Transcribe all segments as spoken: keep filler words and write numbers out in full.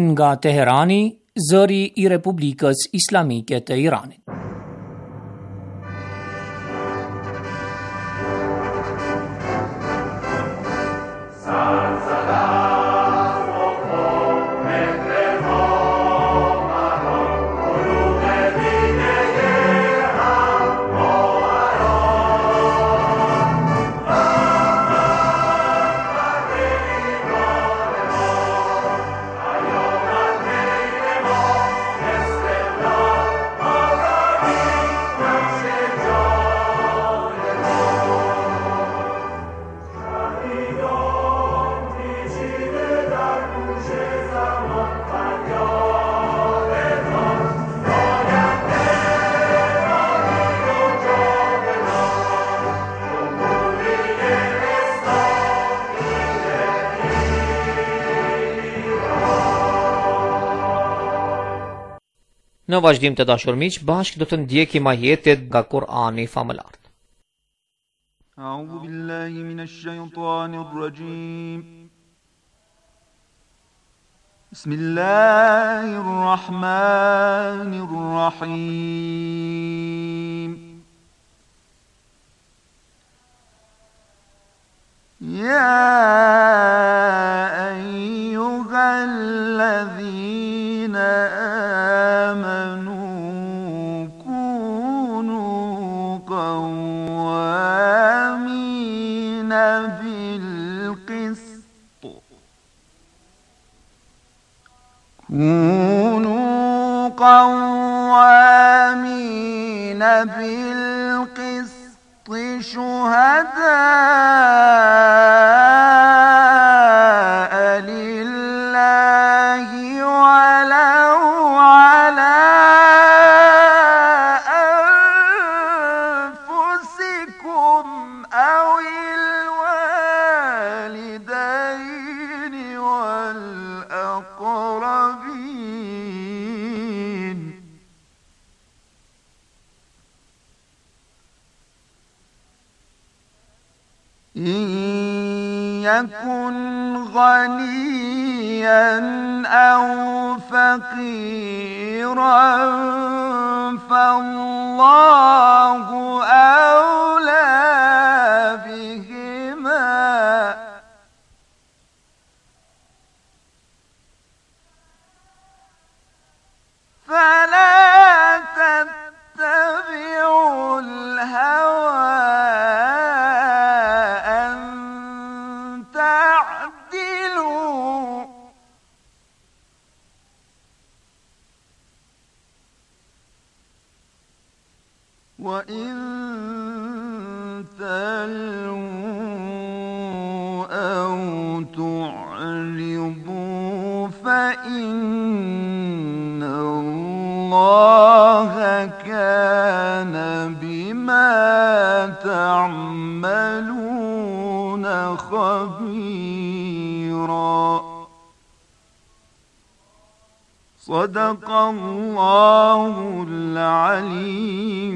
nga Teherani, zëri i Republikës Islamike të Iranit. Në vazhdim të dashur miq, bashkë do të ndjekim ajetet nga Kur'ani famëlar. A'udhu billahi minash shaitanir rajim. Bismillahir rahmanir rahim. Ya ayyuhalladhina كونوا قوامين بالقسط شهداء لله ولو على أنفسكم أو الوالدين والأقربين إن يكن غنيا أو فقيرا فالله أولى بهما فلا تتبعوا الهوى أن تعدلوا وإن تلووا أو تعرضوا فإن الله كان بما تعملون خبيرا صدق الله العلي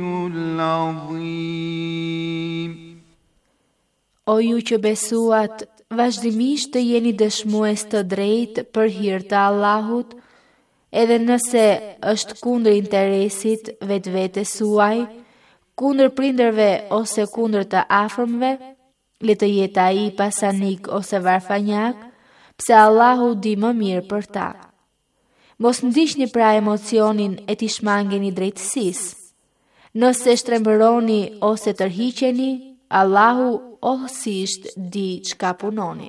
العظيم. O ju që besuat, vazhdimisht të jeni dëshmues të drejtë për hir të Allahut, edhe nëse është kundër interesit vetvetes suaj, kundër prindërve ose kundër të afërmve, le të jetë ai pasanik ose varfanjak, pse Allahu di më mirë për ta. Mos ndiqni pra emocionin e t'i shmangeni drejtësisë. Nëse shtrembëroni ose tërhiqeni, Allahu ohësisht di çka punoni.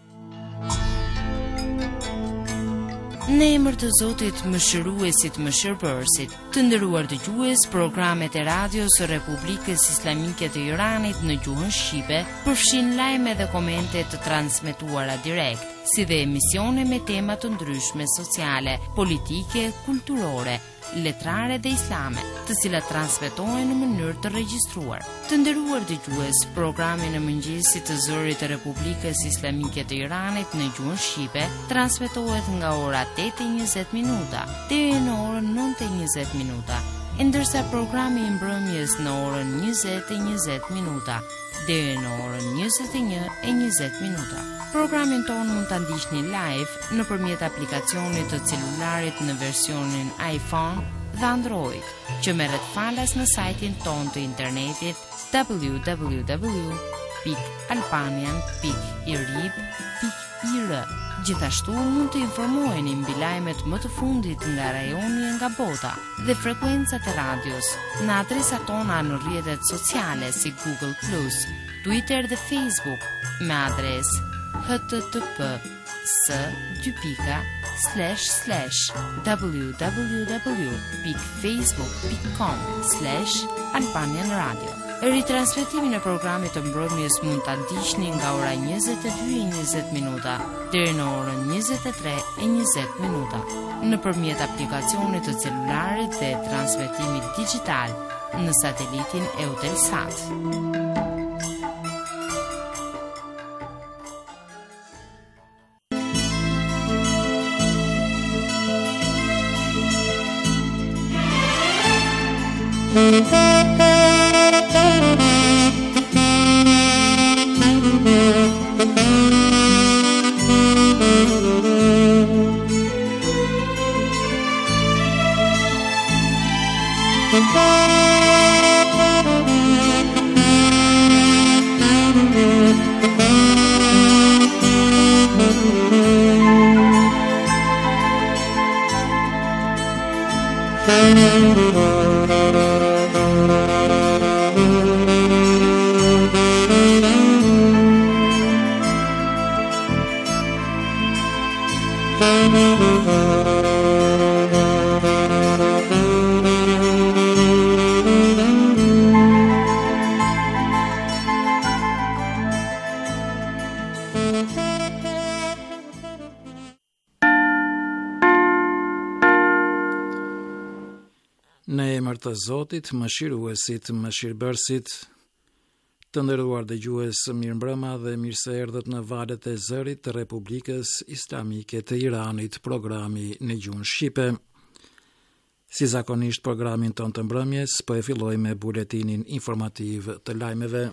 Në emër të Zotit Mëshiruesit Mëshirbërësit, të nderuar dëgjues, programet e radios së Republikës Islamike të Iranit në gjuhën shqipe përfshin lajme dhe komente të transmetuara direkt, si dhe emisione me tema të ndryshme sociale, politike, kulturore, letrare dhe islame, të cilat transmetohen në mënyrë të regjistruar. Të nderuar dëgjues, programi në mëngjesit të zërit të Republikës Islamike të Iranit në gjuhën shqipe transmetohet nga ora tetë e njëzet minuta deri në orën nëntë e njëzet minuta ndërsa programi i mbrëmjes në orën njëzet e njëzet minuta deri në orën njëzet e një e njëzet minuta. Programin tonë mund ta ndiqni live nëpërmjet aplikacionit të celularit në versionin iPhone dhe Android, që merret falas në sajtin tonë të internetit w w w pikë albanian pikë i r i b pikë i r. Gjithashtu mund të informoheni mbi lajmet më të fundit nga rajoni e nga bota dhe frekuencat e radios në adresat tona në rrjetet sociale si Google plus, Twitter dhe Facebook me adresë h t t p s dy pika slash slash w w w pikë facebook pikë com slash albanian radio. Ritransmetimin e programit të mbrëmjes mund ta ndiqni nga ora njëzet e dy e njëzet minuta deri në orën njëzet e tre e njëzet minuta nëpërmjet aplikacionit të celularit dhe transmetimit digital në satelitin Eutelsat. Në emër të Zotit, mëshiruesit, mëshirbërësit, të nderuar dëgjues, mirëmbrëma dhe mirë se erdhët në valët e zërit të Republikës Islamike të Iranit, programi në gjuhën shqipe. Si zakonisht programin ton të mbrëmjes, po e filloj me buletinin informativ të lajmeve.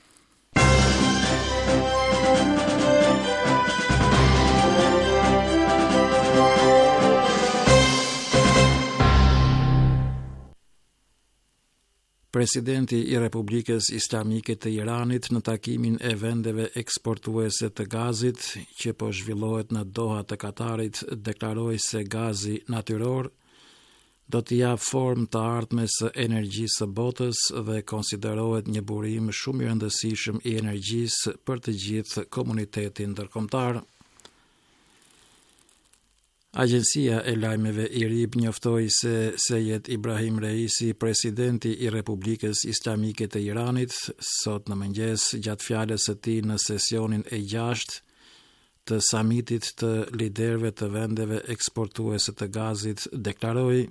Presidenti i Republikës Islamike të Iranit në takimin e vendeve eksportuese të gazit që po zhvillohet në Doha të Katarit deklaroi se gazi natyror do t'i jap formë të ardhmes së energjisë së botës dhe konsiderohet një burim shumë i rëndësishëm i energjisë për të gjithë komunitetin ndërkombëtar. Agjencia e lajmeve I R I B njoftoi se Sejed Ibrahim Reisi, presidenti i Republikës Islamike të Iranit, sot në mëngjes gjatë fjalës së tij në sesionin e gjashtë të samitit të liderëve të vendeve eksportuese të gazit, deklaroi: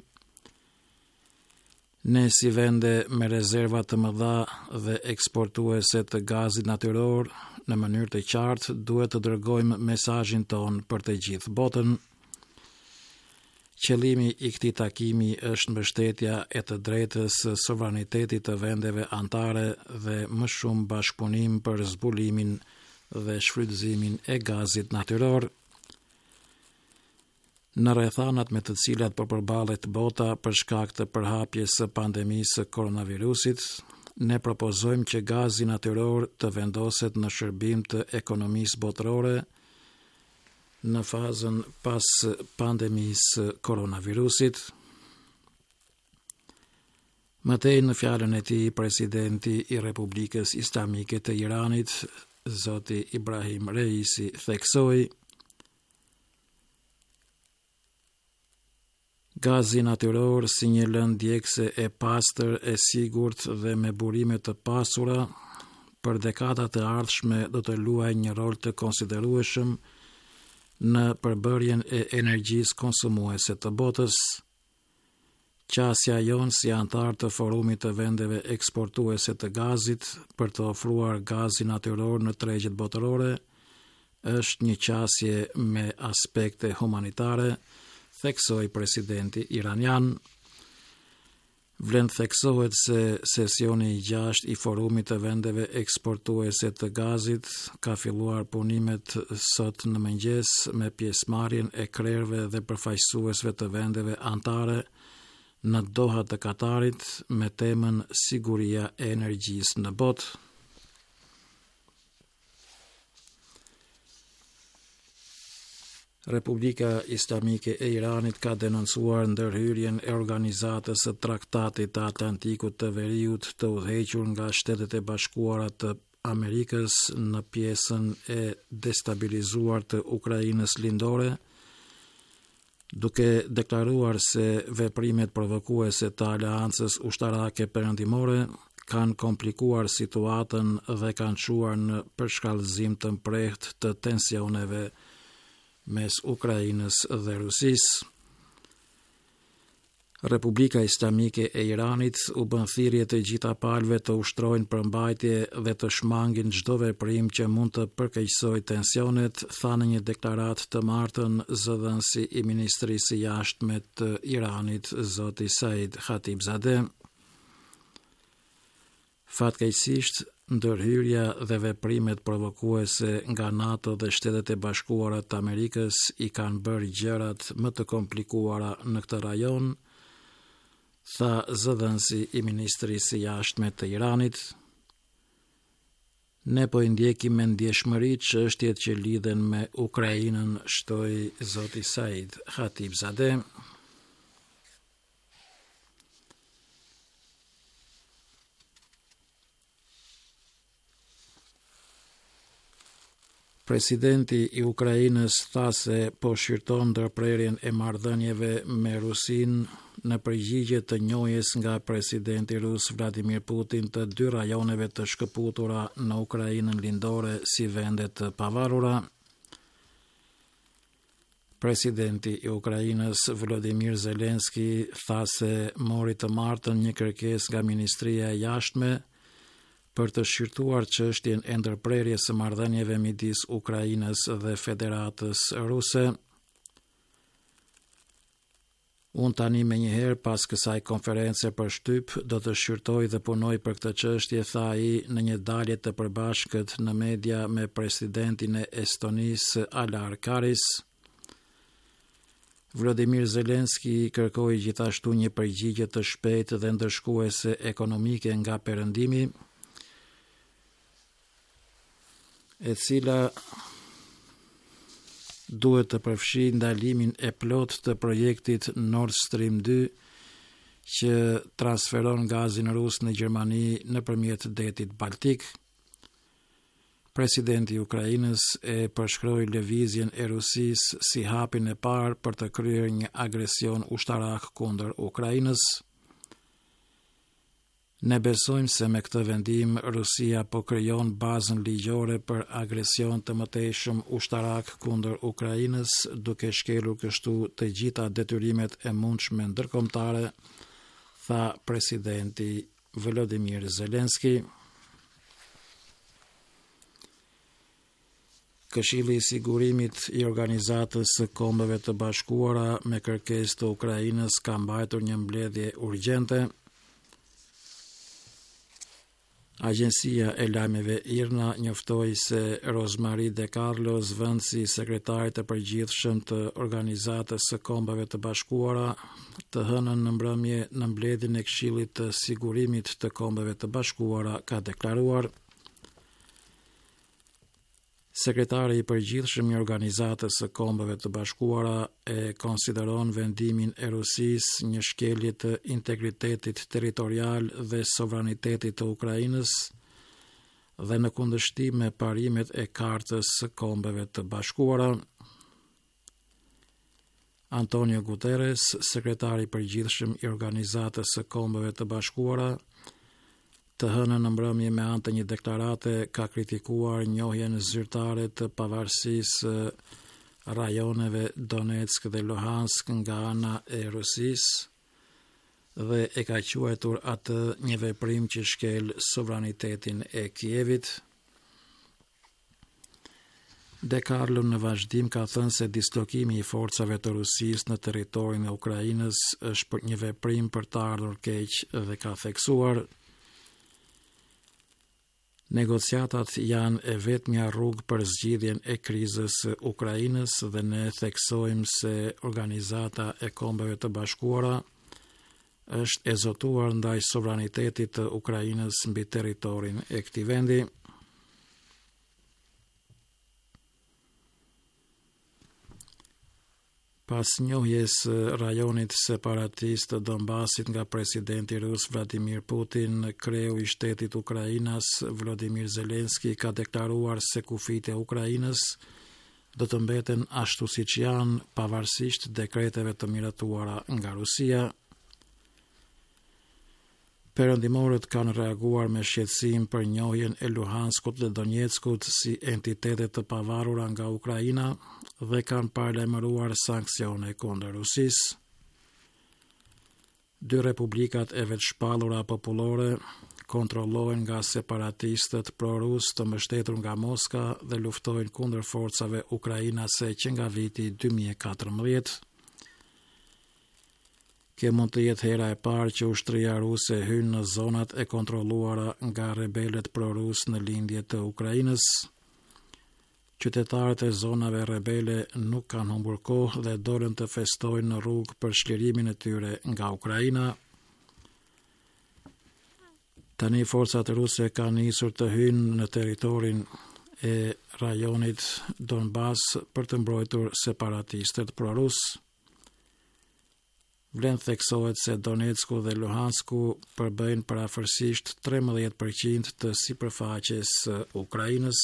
"Ne si vende me rezerva të mëdha dhe eksportuese të gazit natyror, në mënyrë të qartë duhet të dërgojmë mesazhin ton për të gjithë botën. Qëllimi I këtij takimi është mbështetja e të drejtës së sovranitetit të vendeve anëtare dhe më shumë bashkëpunim për zbulimin dhe shfrytëzimin e gazit natyror. Në rrethanat me të cilat po përballet bota për shkak të përhapjes së pandemisë së koronavirusit, ne propozojmë që gazi natyror të vendoset në shërbim të ekonomisë botërore në fazën pas pandemisë koronavirusit." Mëtej në fjalën e tij, presidenti I Republikës Islamike të Iranit, zoti Ibrahim Reisi, theksoi: "Gazi natyror si një lëndë djegëse e pastër, e sigurt dhe me burime të pasura, për dekadat e ardhshme do të luajë një rol të konsiderueshëm në përbërjen e energjisë konsumuese të botës. Qasja jonë si antar të forumit të vendeve eksportuese të gazit për të ofruar gazi natyror në tregjet botërore është një qasje me aspekte humanitare", theksoi presidenti iranian. Vlen theksohet se sesioni i gjashtë i forumit të vendeve eksportuese të gazit ka filluar punimet sot në mëngjes me pjesëmarrjen e krerëve dhe përfaqësuesve të vendeve anëtare në Doha të Katarit me temën Siguria e energjisë në botë. Republika Islamike e Iranit ka denoncuar ndërhyrjen e organizatës së Traktatit të Atlantikut të Veriut të udhëhequr nga Shtetet e Bashkuara të Amerikës në pjesën e destabilizuar të Ukrainës lindore, duke deklaruar se veprimet provokuese të aleancës ushtarake perëndimore kanë komplikuar situatën dhe kanë çuar në përshkallëzim të mprehtë të tensioneve mes Ukrainës dhe Rusisë. Republika Islamike e Iranit u bën thirrje të gjitha palëve të ushtrojnë përmbajtje dhe të shmangin çdo veprim që mund të përkeqësojë tensionet, tha në një deklaratë të martën zëdhënësi i Ministrisë së Jashtme të Iranit, zoti Said Khatibzadeh. Fatkeqësisht, ndërhyrja dhe veprimet provokuese nga NATO dhe Shtetet e Bashkuara të Amerikës i kanë bërë gjërat më të komplikuara në këtë rajon, tha zëdhënësi i Ministrisë së Jashtme të Iranit. Ne po i ndjekim me ndjeshmëri çështjet që lidhen me Ukrainën, shtoi zoti Said Khatibzadeh. Presidenti i Ukrainës tha se po shqyrton ndërprerjen e marrëdhënieve me Rusinë në përgjigje të njohjes nga presidenti rus Vladimir Putin të dy rajoneve të shkëputura në Ukrainën lindore si vende të pavarura. Presidenti i Ukrainës Volodymyr Zelensky tha se mori të martën një kërkesë nga Ministria e Jashtme për të shqyrtuar çështjen e ndërprerjes së marrëdhënieve midis Ukrainës dhe Federatës Ruse. Unë tani me njëherë pas kësaj konference për shtyp do të shqyrtoj dhe punoj për këtë çështje, tha ai në një dalje të përbashkët në media me presidentin e Estonisë Alar Karis. Volodymyr Zelensky kërkoi gjithashtu një përgjigje të shpejtë dhe ndërshkuese ekonomike nga perëndimi, e cila duhet të përfshijë ndalimin e plotë të projektit Nord Stream dy, që transferon gazin rus në Gjermani nëpërmjet detit Baltik. Presidenti i Ukrainës e përshkroi lëvizjen e Rusisë si hapin e parë për të kryer një agresion ushtarak kundër Ukrainës. Ne besojmë se me këtë vendim Rusia po krijon bazën ligjore për agresion të mëtejshëm ushtarak kundër Ukrainës, duke shkelur kështu të gjitha detyrimet e mundshme ndërkombëtare, tha presidenti Volodymyr Zelensky. Këshilli i Sigurimit i Organizatës së Kombeve të Bashkuara me kërkesë të Ukrainës ka mbajtur një mbledhje urgjente. Agjencia e lajmeve IRNA njoftoi se Rosmary De Carlo, zëvendësi sekretari të përgjithshëm të Organizatës së Kombeve të Bashkuara, të hënën në mbrëmje në mbledhjen e Këshillit të Sigurimit të Kombeve të Bashkuara, ka deklaruar: Sekretari i përgjithshëm i Organizatës së Kombeve të Bashkuara e konsideron vendimin e Rusisë një shkelje të integritetit territorial dhe sovranitetit të Ukrainës dhe në kundërshtim me parimet e Kartës së Kombeve të Bashkuara. Antonio Guterres, sekretari i përgjithshëm i Organizatës së Kombeve të Bashkuara, të hënën në mbrëmje me anë të një deklarate ka kritikuar njohjen zyrtare të pavarësisë rajoneve Donetsk dhe Luhansk nga ana e Rusisë dhe e ka quajtur atë një veprim që shkel sovranitetin e Kievit. De Carlo në vazhdim ka thënë se dislokimi i forcave të Rusisë në territorin e Ukrainës është për një veprim për të ardhur keq dhe ka theksuar: negociatat janë e vetmja rrugë për zgjidhjen e krizës së Ukrainës dhe ne theksojmë se Organizata e Kombeve të Bashkuara është e zotuar ndaj sovranitetit të Ukrainës mbi territorin e këtij vendi. Pas njohjes rajonit separatist të Donbasit nga presidenti rus Vladimir Putin, kreu i shtetit Ukrainas Volodymyr Zelensky ka deklaruar se kufijtë e Ukrainës do të mbeten ashtu siç janë pavarësisht dekreteve të miratuara nga Rusia. Perëndimorët kanë reaguar me shqetësim për njohjen e Luhanskut dhe Donetskut si entitete të pavarura nga Ukraina dhe kanë paralajmëruar sanksione kundër Rusisë. Dy republikat e vetshpallura popullore kontrollohen nga separatistët pro-rus të mbështetur nga Moska dhe luftojnë kundër forcave ukrainase që nga viti dy mijë e katërmbëdhjetë. Kjo mund të jetë hera e parë që ushtria ruse hyn në zonat e kontrolluara nga rebelët pro-rus në lindje të Ukrainës. Qytetarët e zonave rebele nuk kanë humbur kohë dhe dolën të festojnë në rrugë për çlirimin e tyre nga Ukraina. Tani forcat ruse kanë nisur të hyjnë në territorin e rajonit Donbas për të mbrojtur separatistët pro-rus. Vlen theksohet se Donetsku dhe Luhansku përbëjnë parafërsisht trembëdhjetë përqind të sipërfaqes së Ukrainës.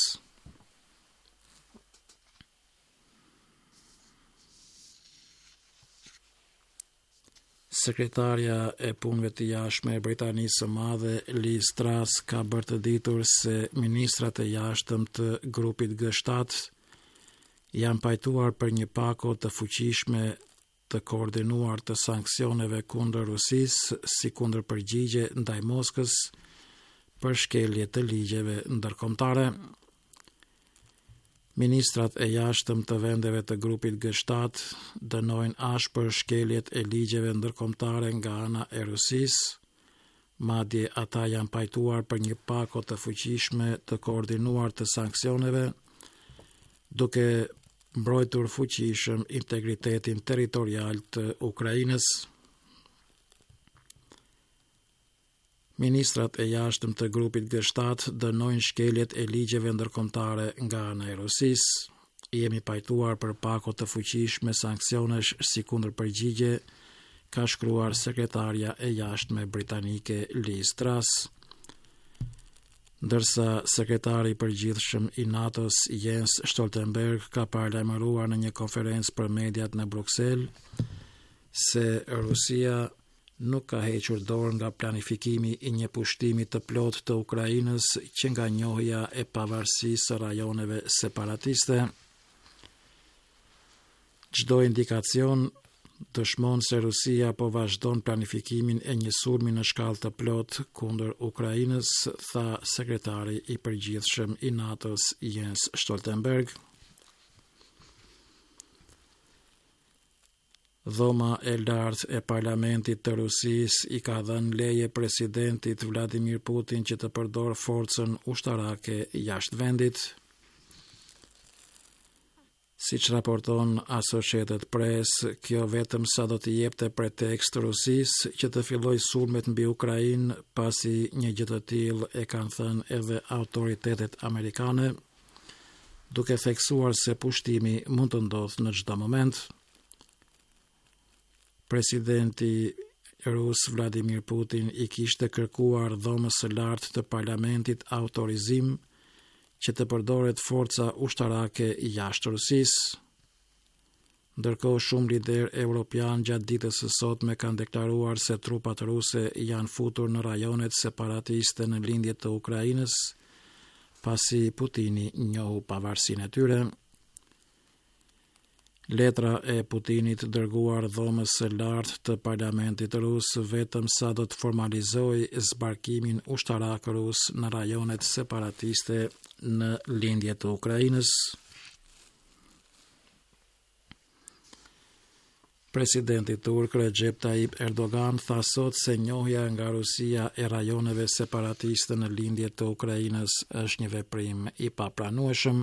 Sekretarja e punëve të jashtme e Britanisë së Madhe, Liz Truss, ka bërë të ditur se ministrat e jashtëm të grupit G shtatë janë pajtuar për një pako të fuqishme të koordinuar të sanksioneve kundër Rusisë si kundër përgjigje ndaj Moskës për shkelje të ligjeve ndërkombëtare. Ministrat e jashtëm të vendeve të grupit G shtatë dënojnë ashpër shkeljet e ligjeve ndërkombëtare nga ana e Rusisë, madje ata janë pajtuar për një pako të fuqishme të koordinuar të sanksioneve, duke mbrojtur fuqishëm integritetin territorial të Ukrainës. Ministrat e jashtëm të grupit G shtatë dënojnë shkeljet e ligjeve ndërkombëtare nga ana e Rusisë. Jemi pajtuar për pako të fuqishme sanksionesh si kundër përgjigje, ka shkruar sekretarja e jashtme britanike Liz Truss. Ndërsa sekretari i përgjithshëm i NATO-s Jens Stoltenberg ka paralajmëruar në një konferencë për mediat në Bruksel se Rusia nuk ka hequr dorë nga planifikimi i një pushtimi të plotë të Ukrainës që nga njohja e pavarësisë së rajoneve separatiste. Çdo indikacion dëshmon se Rusia po vazhdon planifikimin e një sulmi në shkallë të plotë kundër Ukrainës, tha sekretari i përgjithshëm i NATO-s Jens Stoltenberg. Dhoma e lartë e parlamentit të Rusisë i ka dhënë leje presidentit Vladimir Putin që të përdorë forcën ushtarake jashtë vendit. Siç raporton Associated Press, kjo vetëm sa do të jepte pretekst Rusisë që të fillojë sulmet mbi Ukrainë, pasi një gjë të tillë e kanë thënë edhe autoritetet amerikane, duke theksuar se pushtimi mund të ndodhë në çdo moment. Presidenti rus Vladimir Putin i kishte kërkuar dhomës së lartë të parlamentit autorizim që të përdoret forca ushtarake jashtë Rusisë. Ndërkohë shumë lider evropian gjatë ditës së sotme kanë deklaruar se trupat ruse janë futur në rajonet separatiste në lindje të Ukrainës, pasi Putini njohu pavarësinë e tyre. Letra e Putinit dërguar dhomës së lartë të parlamentit rus vetëm sa do të formalizojë zbarkimin ushtarak rus në rajonet separatiste në lindje të Ukrainës. Presidenti turk Recep Tayyip Erdogan tha sot se njohja nga Rusia e rajoneve separatiste në lindje të Ukrainës është një veprim i papranueshëm.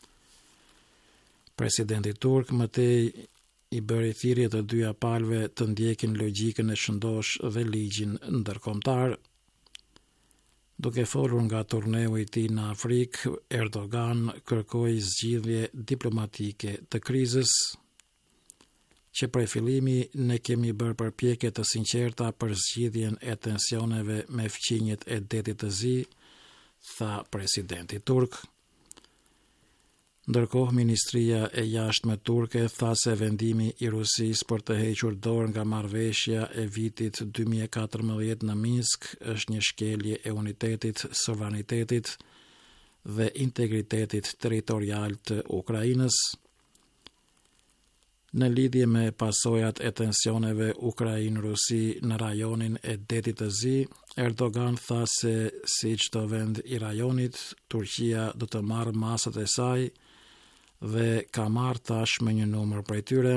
Presidenti turk mëtej i bëri thirrje të dyja palëve të ndjekin logjikën e shëndosh dhe ligjin ndërkombëtar. Duke folur nga turneu i tij në Afrikë, Erdogan kërkoi zgjidhje diplomatike të krizës, që prej fillimi ne kemi bërë përpjekje të sinqerta për zgjidhjen e tensioneve me fqinjet e detit të zi, tha presidenti turk. Ndërkohë, Ministria e Jashtme turke tha se vendimi i Rusisë për të hequr dorë nga marrëveshja e vitit dy mijë e katërmbëdhjetë në Minsk është një shkelje e unitetit, sovranitetit dhe integritetit territorial të Ukrainës. Në lidhje me pasojat e tensioneve Ukrainë-Rusi në rajonin e detit të zi, Erdogan tha se si çdo vend i rajonit, Turqia do të marrë masat e saj dhe ka marrë tashmë një numër prej tyre.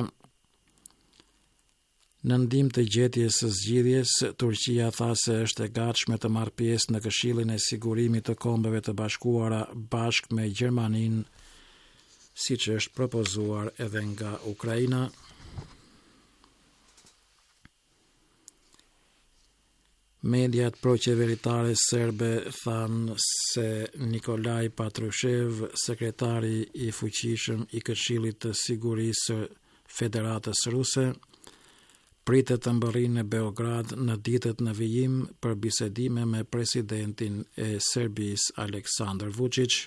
Në ndihmë të gjetjes së zgjidhjes, Turqia tha se është e gatshme të marrë pjesë në Këshillin e Sigurimit të Kombeve të Bashkuara bashkë me Gjermaninë, si që është propozuar edhe nga Ukraina. Mediat proqeveritare serbe thanë se Nikolaj Patrushev, sekretari i fuqishëm i Këshillit të Sigurisë Federatës Ruse, pritet të mbërrinë në Beograd në ditët në vijim për bisedime me presidentin e Serbisë Aleksandar Vučić.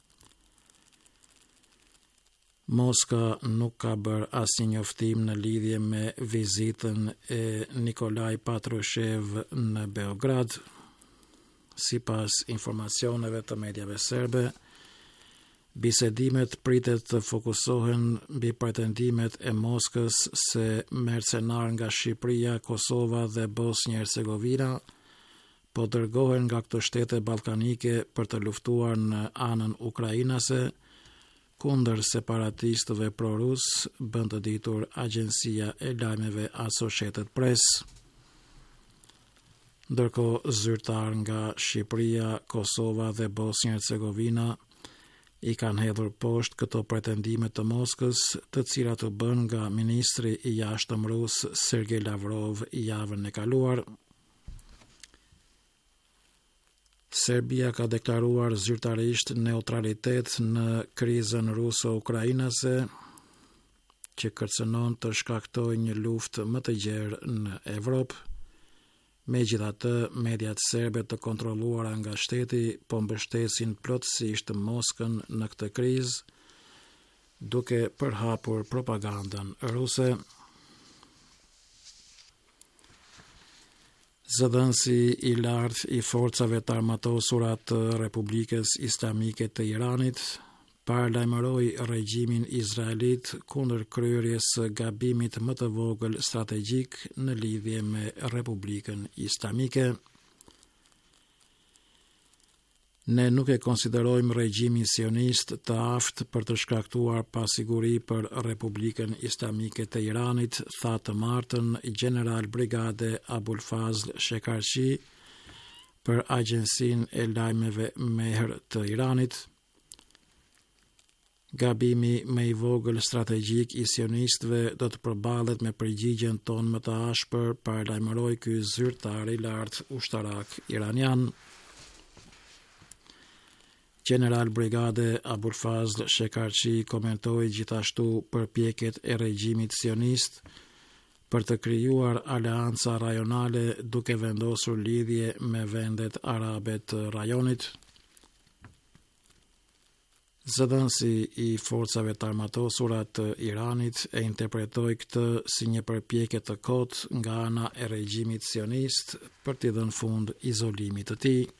Moska nuk ka bërë asnjë njoftim në lidhje me vizitën e Nikolaj Patrushev në Beograd. Sipas informacioneve të mediave serbe, bisedimet pritet të fokusohen mbi pretendimet e Moskës se mercenar nga Shqipëria, Kosova dhe Bosnjë-Hercegovina po dërgohen nga këto shtete ballkanike për të luftuar në anën ukrainase kundër separatistëve prorus, bën të ditur agjencia e lajmeve Associated Press. Ndërkohë, zyrtar nga Shqipëria, Kosova dhe Bosnjë-Hercegovina i kanë hedhur poshtë këto pretendime të Moskës, të cilat u bën nga ministri i jashtëm rus Sergej Lavrov javën e kaluar. Serbia ka deklaruar zyrtarisht neutralitet në krizën ruso-ukrainase, që kërcënon të shkaktojë një luftë më të gjerë në Evropë. Megjithatë, mediat serbe të kontrolluara nga shteti po mbështesin plotësisht Moskën në këtë krizë, duke përhapur propagandën ruse. Zëdhënësi i lartë i forcave të armatosura të Republikës Islamike të Iranit paralajmëroi regjimin izraelit kundër kryerjes së gabimit më të vogël strategjik në lidhje me Republikën Islamike. Ne nuk e konsiderojmë regjimin sionist të aftë për të shkaktuar pasiguri për Republikën Islamike të Iranit, tha të martën General Brigade Abulfazl Shekarshi për Agjencinë e Lajmeve Mehr të Iranit. Gabimi më i vogël strategjik i sionistëve do të përballet me përgjigjen tonë më të ashpër, paralajmëroi ky zyrtar i lartë ushtarak iranian. General Brigade Abulfazl Shekarshi komentoi gjithashtu përpjekjet e regjimit sionist për të krijuar aleanca rajonale duke vendosur lidhje me vendet arabe të rajonit. Zëdhënësi i forcave të armatosura të Iranit e interpretoi këtë si një përpjekje të kotë nga ana e regjimit sionist për t'i dhënë fund izolimit të tij.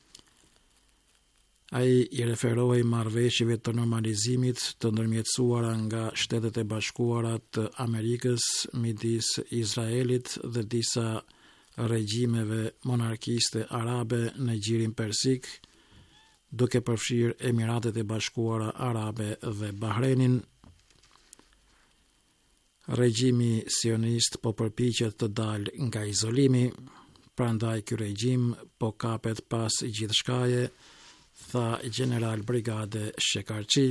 Ai i referoi marrëveshjeve të normalizimit të ndërmjetësuara nga Shtetet e Bashkuara të Amerikës midis Izraelit dhe disa regjimeve monarkiste arabe në gjirin persik, duke përfshirë Emiratet e Bashkuara Arabe dhe Bahreinin. Regjimi sionist po përpiqet të dalë nga izolimi, prandaj ky regjim po kapet pas gjithçkaje, tha General Brigade Shekarçi.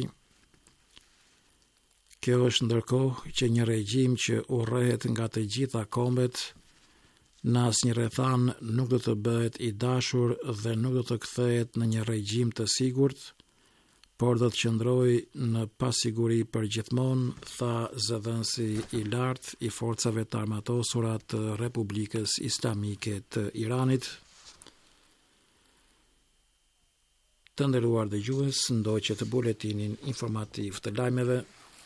Kjo është ndërkohë që një regjim që urrehet nga të gjitha kombet, në asnjë rrethan nuk do të bëhet i dashur dhe nuk do të kthehet në një regjim të sigurt, por do të qëndrojë në pasiguri për gjithmonë, tha zëdhënësi i lartë i forcave të armatosura të Republikës Islamike të Iranit. Të nderuar dëgjues, ndoqët buletinin informativ të lajmeve.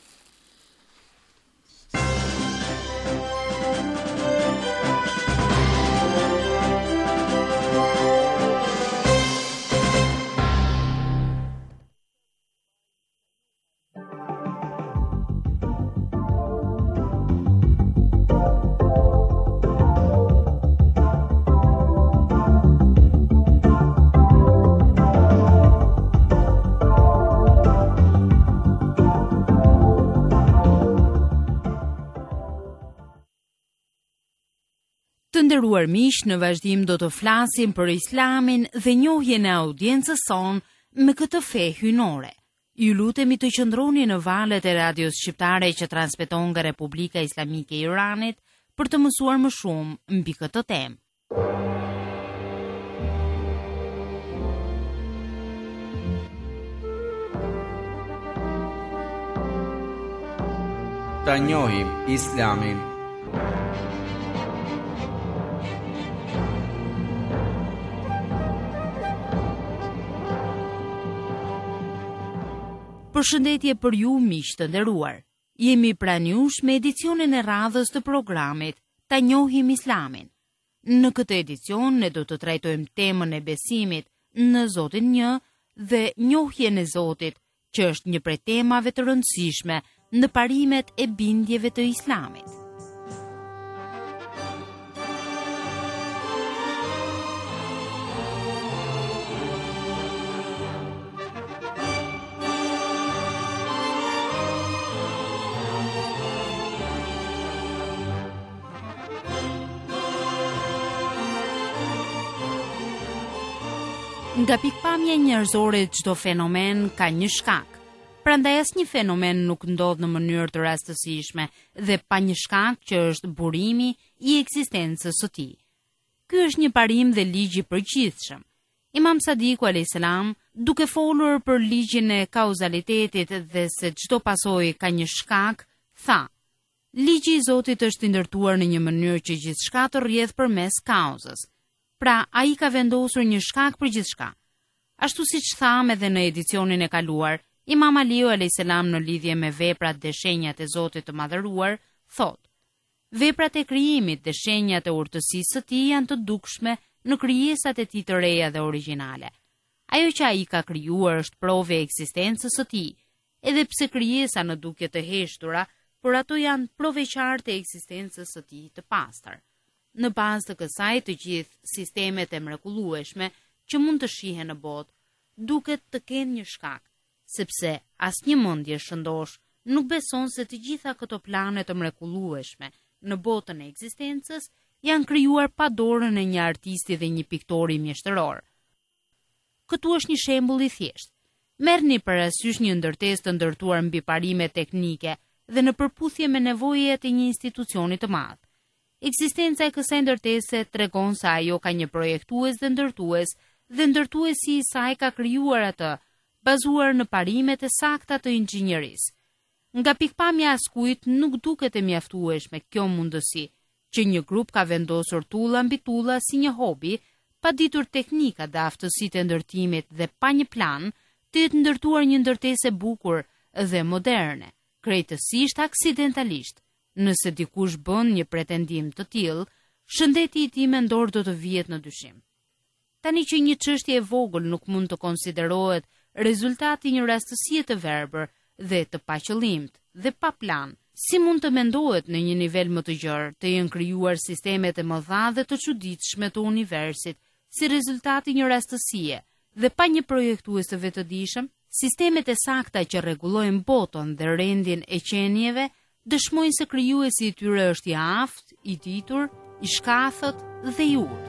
Të nderuar miq, në vazhdim do të flasim për Islamin dhe njohjen e audiencës sonë me këtë fe hynore. Ju lutemi të qëndroni në valët e radios shqiptare që transmeton nga Republika Islamike e Iranit për të mësuar më shumë mbi këtë temë. Ta njohim Islamin. Përshëndetje për ju miq të nderuar. Jemi pranë jush me edicionin e radhës të programit Ta njohim Islamin. Në këtë edicion ne do të trajtojmë temën e besimit në Zotin një dhe njohjen e Zotit, që është një prej temave të rëndësishme në parimet e bindjeve të Islamit. Nga pikpamja njerëzore çdo fenomen ka një shkak. Prandaj asnjë fenomen nuk ndodh në mënyrë të rastësishme dhe pa një shkak që është burimi i ekzistencës së tij. Ky është një parim dhe ligj i përgjithshëm. Imam Sadiku alayhis salam, duke folur për ligjin e kauzalitetit dhe se çdo pasojë ka një shkak, tha: Ligji i Zotit është i ndërtuar në një mënyrë që gjithçka të rrjedh përmes kauzës. Pra, ai ka vendosur një shkak për gjithçka. Ashtu siç tham edhe në edicionin e kaluar, Imam Aliu alayhis salam në lidhje me veprat dhe shenjat e Zotit të madhëruar, thotë: Veprat e krijimit dhe shenjat e urtësisë së tij janë të dukshme në krijesat e tij të reja dhe origjinale. Ajo që ai ka krijuar është provë e ekzistencës së tij, edhe pse krijesa në duke të heshtura, por ato janë provë qartë e ekzistencës së tij të pastër. Në bazë të kësaj, të gjithë sistemet e mrekullueshme që mund të shihen në botë duket të kenë një shkak, sepse asnjë mendje shëndosh nuk beson se të gjitha këto plane të mrekullueshme në botën e ekzistencës janë krijuar pa dorën e një artisti dhe një piktori mjeshtëror. Këtu është një shembull i thjeshtë. Merrni parasysh një ndërtesë të ndërtuar mbi parime teknike dhe në përputhje me nevojat e një institucioni të madh. Ekzistenca e kësaj ndërtese tregon se ajo ka një projektues dhe ndërtues, dhe ndërtuesi i saj ka krijuar atë, bazuar në parimet e sakta të inxhinierisë. Nga pikpamja e askujt nuk duket e mjaftueshme kjo mundësi, që një grup ka vendosur tulla mbi tulla si një hobi, pa ditur teknika dhe aftësitë e ndërtimit dhe pa një plan, të jetë ndërtuar një ndërtesë bukur dhe moderne, krejtësisht aksidentalisht. Nëse dikush bën një pretendim të tillë, shëndeti i tij mendor do të vihet në dyshim. Tani që një çështje e vogël nuk mund të konsiderohet rezultati i një rastësie të verbër dhe të paqëllimt dhe pa plan, si mund të mendohet në një nivel më të gjerë të jenë krijuar sistemet e mëdha dhe të çuditshme të universit, si rezultati i një rastësie dhe pa një projektues të vetëdijshëm? Sistemet e sakta që rregullojnë botën dhe rendin e qenieve dëshmojnë se krijuesi i tyre është i aftë, i ditur, i shkathët dhe i urtë.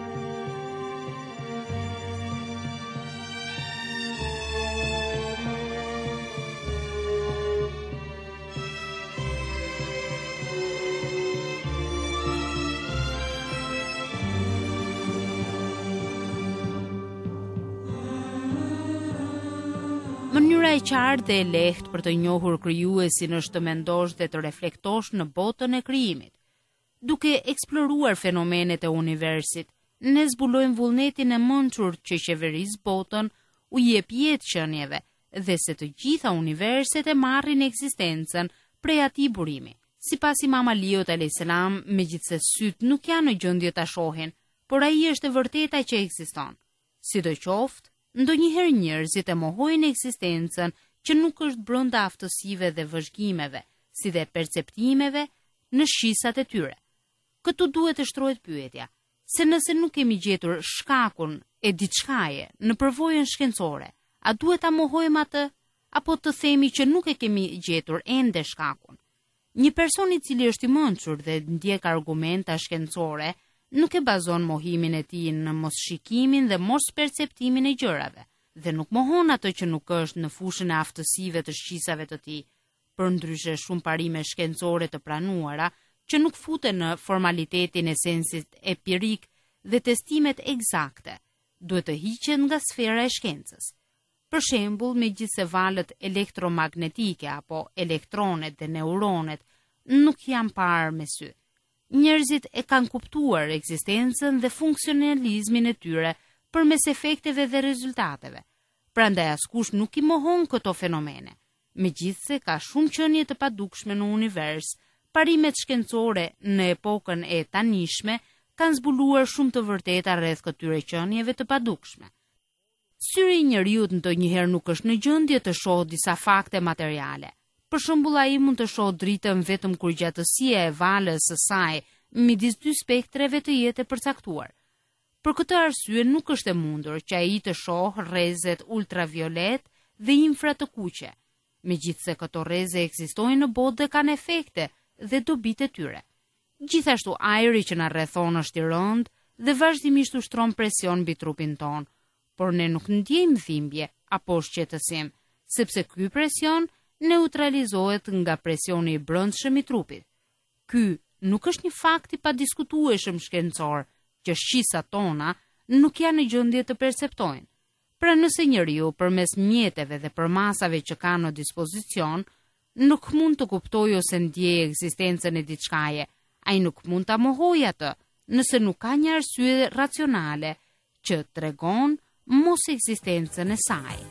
Mënyra e qartë dhe e lehtë për të njohur krijuesin është të mendosh dhe të reflektosh në botën e krijimit. Duke eksploruar fenomenet e universit, ne zbulojmë vullnetin e mençur që qeveris botën, u jep jetë qenieve dhe se të gjitha universit e marrin ekzistencën prej atij burimi. Sipas Imam Aliut alayhis salam, megjithse syt nuk janë në gjendje ta shohin, por ai është e vërteta që ekziston. Sidoqoftë, ndonjëherë njerëzit e mohojnë ekzistencën që nuk është brenda aftësive dhe vëzhgimeve, si dhe perceptimeve në shisat e tyre. Këtu duhet të shtrohet pyetja, se nëse nuk kemi gjetur shkakun e diçkaje në përvojën shkencore, a duhet ta mohojmë atë, apo të themi që nuk e kemi gjetur ende shkakun? Një person i cili është i mençur dhe ndjek argumenta shkencore, nuk e bazon mohimin e tij në mos shikimin dhe mos perceptimin e gjërave, dhe nuk mohon atë që nuk është në fushën e aftësive të shqisave të tij, përndryshe shumë parime shkencore të pranuara që nuk futen në formalitetin e sensit empirik dhe testimet eksakte, duhet të hiqen nga sfera e shkencës. Për shembull, megjithse valët elektromagnetike apo elektronet dhe neuronet nuk janë parë me sy, njerëzit e kanë kuptuar ekzistencën dhe funksionalizmin e tyre përmes efekteve dhe rezultateve. Prandaj askush nuk i mohon këto fenomene. Megjithse ka shumë qenie të padukshme në univers, parimet shkencore në epokën e tanishme kanë zbuluar shumë të vërteta rreth këtyre qenieve të padukshme. Syri i njeriut ndonjëherë nuk është në gjendje të shohë disa fakte materiale. Për shembull, ai mund të shohë dritën vetëm kur gjatësia e valës së saj midis dy spektreve të jetë e përcaktuar. Për këtë arsye nuk është e mundur që ai të shohë rrezet ultraviolet dhe infra të kuqe. Megjithse këto rreze ekzistojnë në botë dhe kanë efekte dhe dobit e tyre. Gjithashtu ajri që na rrethon është i rëndë dhe vazhdimisht ushtron presion mbi trupin ton, por ne nuk ndjejmë dhimbje apo shqetësim, sepse ky presion neutralizohet nga presioni i brendshëm i trupit. Ky nuk është një fakt i padiskutueshëm shkencor që shqisat tona nuk janë në gjendje të perceptojnë. Pra nëse njeriu përmes mjeteve dhe përmasave që ka në dispozicion nuk mund të kuptojë ose ndjejë ekzistencën e diçkaje, ai nuk mund ta mohojë atë, nëse nuk ka një arsye racionale që tregon mos ekzistencën e saj.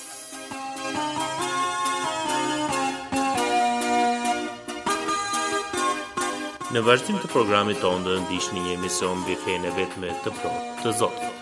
Në vazhdim të programit tonë do ndiqni një emision mbi fenë vetme të plotë të Zotit.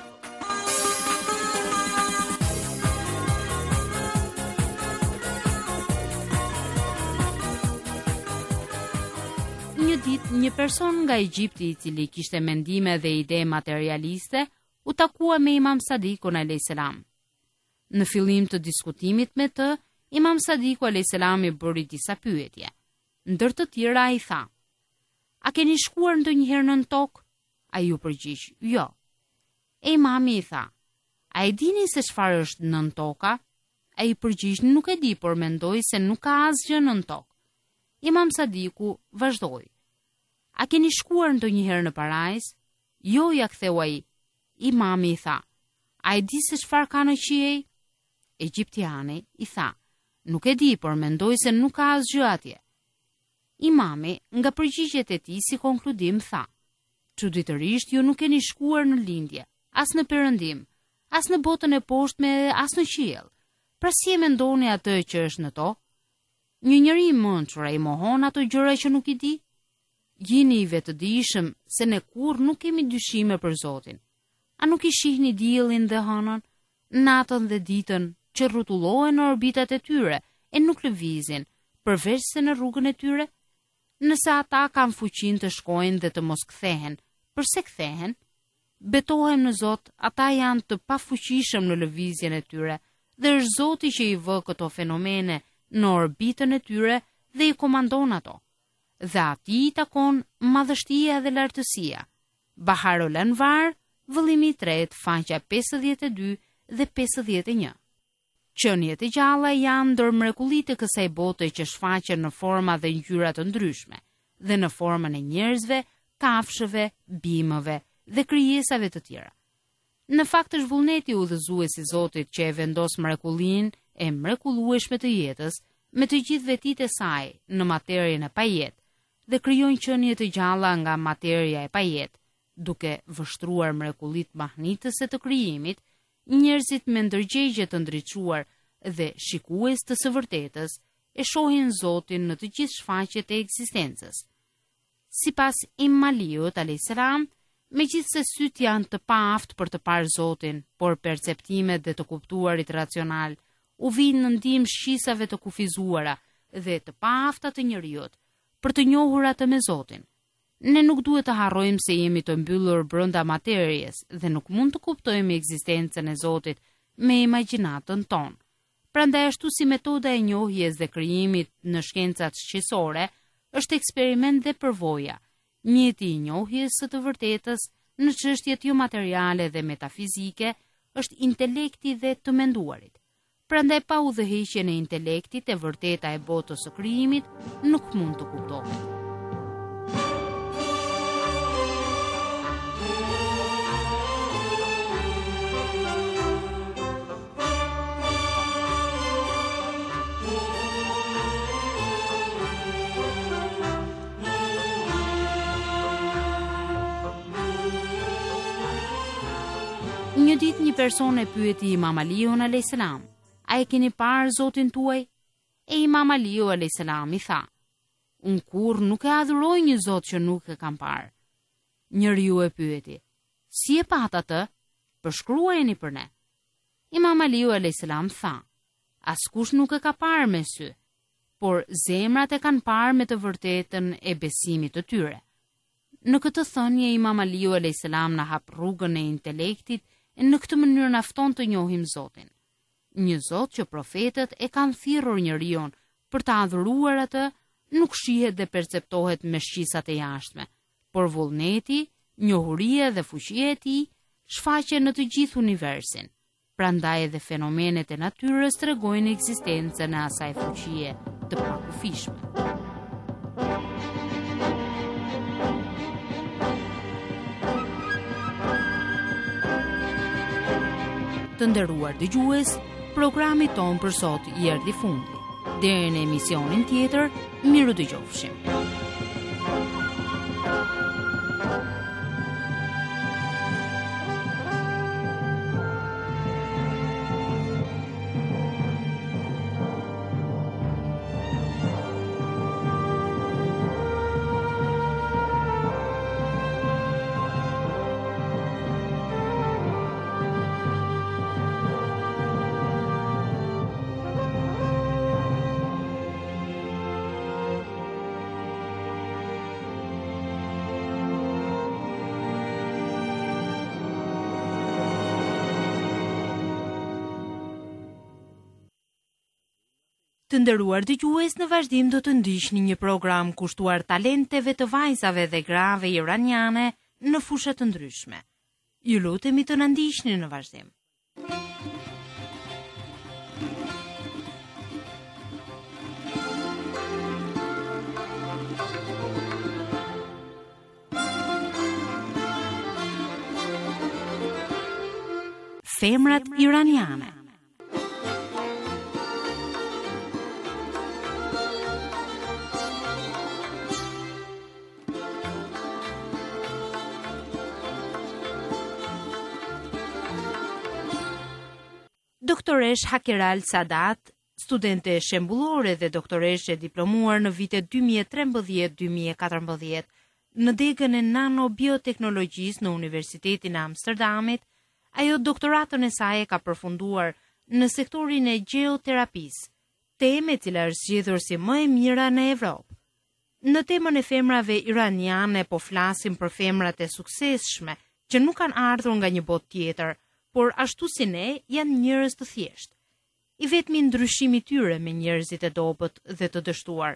Një ditë, një person nga Egjipti i cili kishte mendime dhe ide materialiste, u takua me Imam Sadikun alayhis salam. Në fillim të diskutimit me të, Imam Sadiku alayhis salam i bëri disa pyetje. Ndër të tjera ai tha: "A keni shkuar ndonjëherë nën tokë?" Ai u përgjigj: "Jo." E Imami i tha: "A e dini se çfarë është nën toka?" Ai i përgjigj: "Nuk e di, por mendoj se nuk ka asgjë nën tokë." Imam Sadiku vazhdoi: "A keni shkuar ndonjëherë në parajs?" "Jo," ja ktheu ai. Imami i tha: "A e di se çfarë ka në qiej?" Egjiptiani i tha: "Nuk e di, por mendoj se nuk ka asgjë atje." Imami, nga përgjigjet e tij si konkludim tha: "Çuditërisht ju nuk keni shkuar në lindje, as në perëndim, as në botën e poshtme, as në qiell. Pra si e mendoni atë që është në to? Një njeri i mençur ai mohon ato gjëra që nuk i di? Jini i vetëdijshëm se ne kurrë nuk kemi dyshime për Zotin. A nuk i shihni diellin dhe hënën, natën dhe ditën që rrotullohen në orbitat e tyre e nuk lëvizin, përveç se në rrugën e tyre? Nëse ata kanë fuqinë të shkojnë dhe të mos kthehen, përse kthehen? Betohem në Zot, ata janë të pafuqishëm në lëvizjen e tyre, dhe është Zoti që i vë këto fenomene në orbitën e tyre dhe i komandon ato. Dhe ati i takon madhështia dhe lartësia. Bahar Anvar, vëllimi i tretë, faqja pesëdhjetë e dy dhe pesëdhjetë e një. Qeniet e gjalla janë ndër mrekullitë e kësaj bote që shfaqen në forma dhe ngjyra të ndryshme, dhe në formën e njerëzve, kafshëve, bimëve dhe krijesave të tjera. Në fakt është vullneti udhëzues i Zotit që e vendos mrekullinë e mrekullueshme të jetës me të gjithë vetitë e saj në materien e pajet dhe krijon qenie të gjalla nga materia e pajet, duke vështruar mrekullitë mahnitëse të krijimit. Njerëzit me ndërgjegje të ndriçuar dhe shikues të së vërtetës e shohin Zotin në të gjithë shfaqjet e ekzistencës. Sipas Imam Aliut alayhis salam, megjithse syt janë të paaft për të parë Zotin, por perceptimet dhe të kuptuarit racional u vinë në ndihmë shqisave të kufizuara dhe të paafta të njerëzit për të njohur atë me Zotin. Ne nuk duhet të harrojmë se jemi të mbyllur brenda materjes dhe nuk mund të kuptojmë ekzistencën e Zotit me imagjinatën tonë. Prandaj ashtu si metoda e njohjes dhe krijimit në shkencat shqisore është eksperiment dhe përvoja, mjeti i njohjes së të vërtetës në çështjet jo materiale dhe metafizike është intelekti dhe të menduarit. Prandaj pa udhëheqjen e intelektit e vërteta e botës së krijimit nuk mund të kuptohet. Një ditë një person e pyeti Imam Aliun alayhis salam: "A e keni parë Zotin tuaj?" E Imam Aliu alayhis salam i tha: "Unë kur nuk e adhuroj një Zot që nuk e kam parë." Njeriu e pyeti: "Si e pat atë? Përshkruajeni për ne." Imam Aliu alayhis salam tha: "Askush nuk e ka parë me sy, por zemrat e kanë parë me të vërtetën e besimit të tyre." Në këtë thënie Imam Aliu alayhis salam na hap rrugën e intelektit. Në këtë mënyrë nafton të njohim Zotin. Një Zot që profetët e kanë thirrur njeriu për të adhuruar atë, nuk shihet dhe perceptohet me shqisat e jashtme, por vullneti, njohuria dhe fuqia e tij shfaqen në të gjithë universin. Prandaj edhe fenomenet e natyrës tregojnë ekzistencën e asaj fuqie të pakufishme. Të nderuar dëgjues, programi ton për sot i erdhi fundi. Deri në emisionin tjetër, miru dëgjofshim. Të nderuar dëgjues, në vazhdim do të ndiqni një program kushtuar talenteve të vajzave dhe grave iraniane në fusha të ndryshme. Ju lutemi të na ndiqni në vazhdim. Femrat iraniane. Doktoresh Hakeral Sadat, studente shembullore dhe doktoreshe diplomuar në vitet dy mijë e trembëdhjetë dy mijë e katërmbëdhjetë në degën e nanobioteknologjisë në Universitetin e Amsterdamit, ajo doktoratën e saj e ka përfunduar në sektorin e gjeoterapisë, temë e cila është zgjedhur si më e mira në Evropë. Në temën e femrave iraniane po flasim për femrat e suksesshme që nuk kanë ardhur nga një botë tjetër, por ashtu si ne janë njerëz të thjeshtë. I vetmi ndryshimi i tyre me njerëzit e dobët dhe të dështuar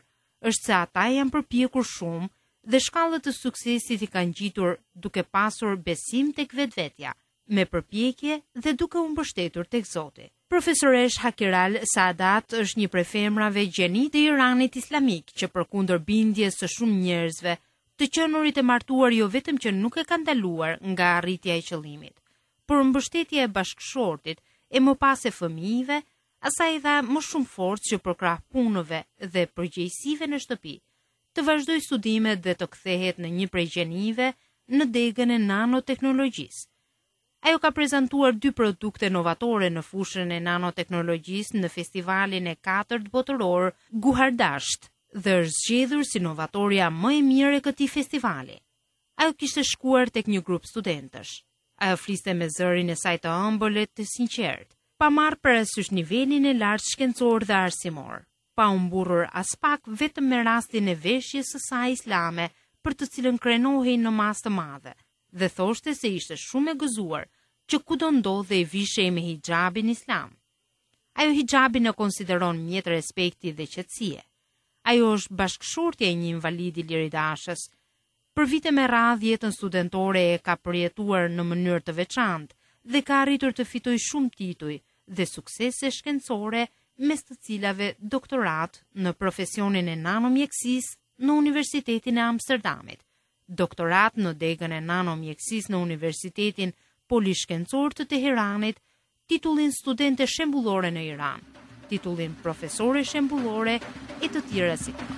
është se ata janë përpjekur shumë dhe shkallët të suksesit i kanë gjitur duke pasur besim tek vetvetja, me përpjekje dhe duke u mbështetur tek Zoti. Profesoresh Hakiral Saadat është një prej femrave gjeni të Iranit islamik që përkundër bindjes së shumë njerëzve, të qenurit e martuar jo vetëm që nuk e kanë ndaluar nga arritja e qëllimit, por mbështetja e bashkëshortit e më pas e fëmijëve, asaj dha më shumë forcë që përkrah punëve dhe përgjegjësive në shtëpi, të vazhdoj studimet dhe të kthehet në një prej gjenive në degën e nanoteknologjisë. Ajo ka prezantuar dy produkte novatore në fushën e nanoteknologjisë në festivalin e katërt botëror Guhardasht dhe është zgjedhur si novatorja më e mirë e këtij festivali. Ajo kishte shkuar tek një grup studentësh. Ajo fliste me zërin e saj të ëmbël e të sinqert, pa marrë parasysh nivelin e lartë shkencor dhe arsimor, pa u mburrur as pak vetëm me rastin e veshjes së saj islame për të cilën krenohej në masë të madhe, dhe thoshte se ishte shumë e gëzuar që kudo ndodhe i vishej me hijabin islam. Ajo hijabin e konsideron mjet respekti dhe qetësie. Ajo është bashkëshortja e një invalidi liridashës. Për vite me radhë jetën studentore e ka përjetuar në mënyrë të veçantë dhe ka arritur të fitojë shumë tituj dhe suksese shkencore, mes të cilave doktorat në profesionin e nanomjekësisë në Universitetin e Amsterdamit, doktorat në degën e nanomjekësisë në Universitetin Polishkencor të Teheranit, titullin studente shembullore në Iran, titullin profesore shembullore e të tjera si këto.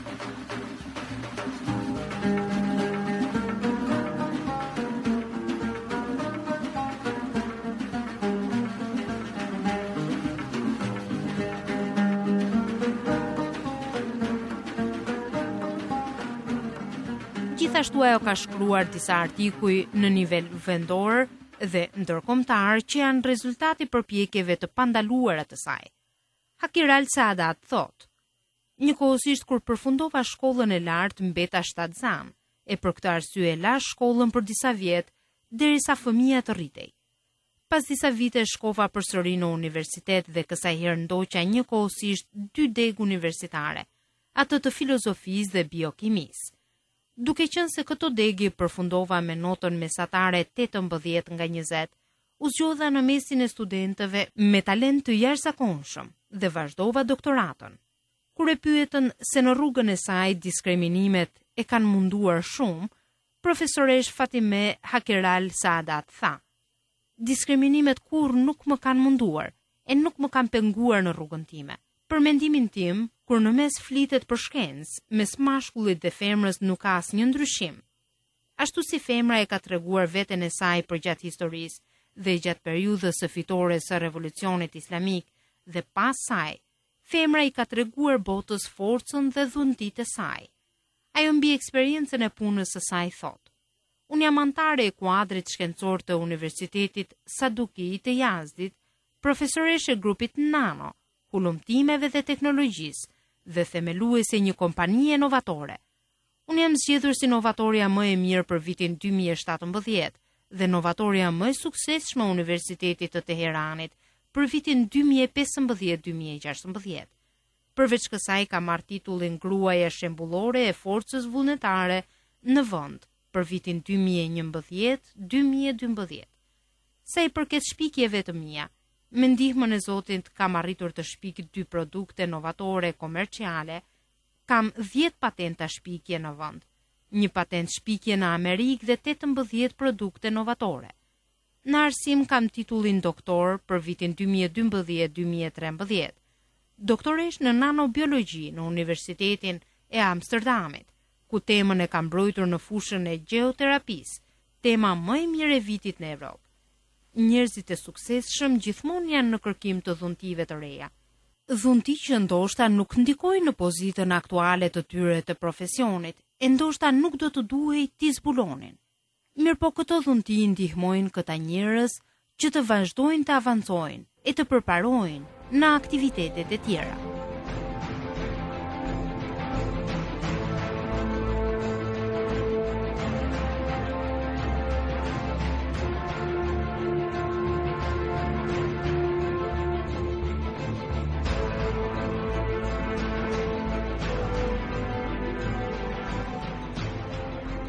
Gjithashtu ajo ka shkruar disa artikuj në nivel vendor dhe ndërkombëtar që janë rezultati përpjekjeve të pandaluara të saj. Hakiral Saadat thot: "Njëkohësisht kur përfundova shkollën e lartë mbeta shtatzan, e për këtë arsye la shkollën për disa vjet derisa fëmia të rritej. Pas disa vite shkova përsëri në universitet dhe kësaj herë ndoqa njëkohësisht dy degë universitare, atë të filozofisë dhe biokimisë. Duke qenë se këto degi përfundova me notën mesatare tetëmbëdhjetë nga njëzet, u zgjodha në mesin e studentëve me talent të jashtëzakonshëm dhe vazhdova doktoratën. Kur e pyetën se në rrugën e saj diskriminimet e kanë munduar shumë, profesoresh Fatime Hakiral Saadat tha: "Diskriminimet kur nuk më kanë munduar e nuk më kanë penguar në rrugën time. Për mendimin tim, kur në mes flitet për shkencë, mes mashkullit dhe femrës nuk ka asnjë ndryshim. Ashtu si femra e ka treguar veten e saj përgjatë historisë dhe gjatë periudhës së fitores së revolucionit islamik dhe pas saj, femra i ka treguar botës forcën dhe dhuntit e saj." Ajo mbi eksperiencën e punës së saj thot: "Unë jam antare e kuadrit shkencor të Universitetit Saduki të Yazdit, profesoresh e grupit Nano, hulumtimeve dhe teknologjisë dhe themeluese një kompanie novatore. Unë jam zgjedhur si novatorja më e mirë për vitin dy mijë e shtatëmbëdhjetë dhe novatorja më e suksesshme e Universitetit të Teheranit për vitin dy mijë e pesëmbëdhjetë dy mijë e gjashtëmbëdhjetë. Përveç kësaj ka marrë titullin gruaja shembullore e forcës vullnetare në vend për vitin dy mijë e njëmbëdhjetë dy mijë e dymbëdhjetë. Sa i përket shpikjeve të mia, me ndihmën e Zotit kam arritur të shpik dy produkte novatore komerciale, kam dhjetë patenta shpikje në vend, një patent shpikje në Amerikë dhe tetëmbëdhjetë produkte novatore. Në arsim kam titullin doktor për vitin dy mijë e dymbëdhjetë dy mijë e trembëdhjetë, doktoresh në nanobiologji në Universitetin e Amsterdamit, ku temën e kam mbrojtur në fushën e gjeoterapisë, tema më e mirë e vitit në Evropë. Njerëzit e suksesshëm gjithmonë janë në kërkim të dhuntive të reja. Dhunti që ndoshta nuk ndikojnë në pozitën aktuale të tyre të profesionit, e ndoshta nuk do të duhej t'i zbulonin. Mirë po këto dhunti ndihmojnë këta njerëz që të vazhdojnë të avancojnë e të përparojnë në aktivitetet e tjera.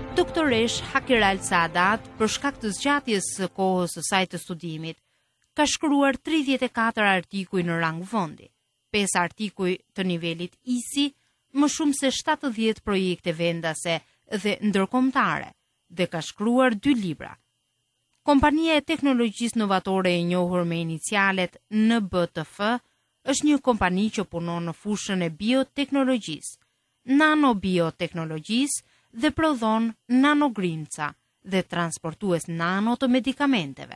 Doktoresh Hakira Al Saadat, për shkak të zgjatjes së kohës së saj të studimit, ka shkruar tridhjetë e katër artikuj në rang vendi, pesë artikuj të nivelit I S I, më shumë se shtatëdhjetë projekte vendase dhe ndërkombëtare, dhe ka shkruar dy libra. Kompania e teknologjisë novatore e njohur me inicialet N B T F është një kompani që punon në fushën e bioteknologjisë, nanobioteknologjisë dhe prodhon nanogrimca dhe transportues nano të medikamenteve.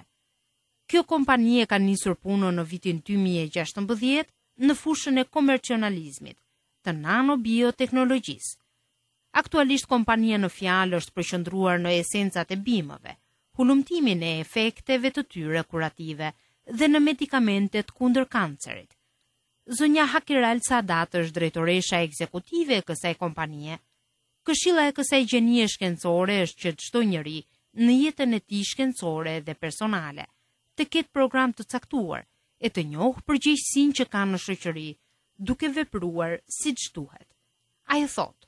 Kjo kompani e ka nisur punën në vitin dy mijë e gjashtëmbëdhjetë në fushën e komercionalizmit të nanobioteknologjisë. Aktualisht kompania në fjalë është përqendruar në esencat e bimëve, hulumtimin e efekteve të tyre kurative dhe në medikamentet kundër kancerit. Zonja Hakira Al Saadat është drejtoresha ekzekutive e kësaj kompanie. Këshilla e kësaj gjenie shkencore është që çdo njeri në jetën e tij shkencore dhe personale të ketë program të caktuar e të njohë përgjegjësinë që ka në shoqëri, duke vepruar siç duhet. Ai thotë: